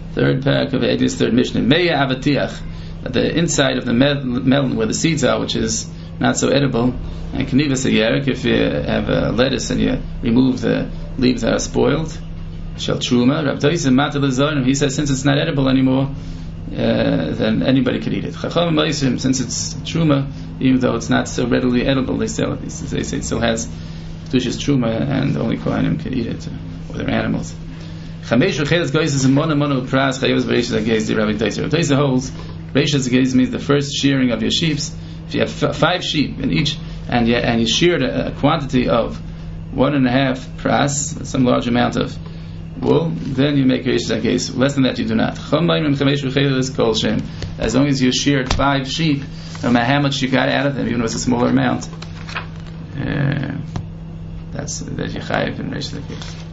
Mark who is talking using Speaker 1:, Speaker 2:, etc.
Speaker 1: Third parak of Edis, third Mishnah. Meya avatiach, the inside of the melon where the seeds are, which is not so edible, and knivas a yerek, if you have a lettuce and you remove the leaves that are spoiled, shel truma. Rav Tosim matel zarim, he says since it's not edible anymore, then anybody could eat it. Chacham ma'asim, since it's truma, even though it's not so readily edible, they sell it. They say it still has kedushas truma, and only kohanim could eat it, or their animals. Chamesh v'cheles goyis is a mono pras chayos v'reishas ageiz the Rabbi Tosim. Rabbi Tosim holds reishas ageiz means the first shearing of your sheep. If you have 5 sheep in each, and you sheared a quantity of 1.5 pras, some large amount of wool, then you make reishas ageiz. Less than that, you do not. As long as you sheared 5 sheep, no matter how much you got out of them, even if it's a smaller amount, that's you chayiv in reishas ageiz.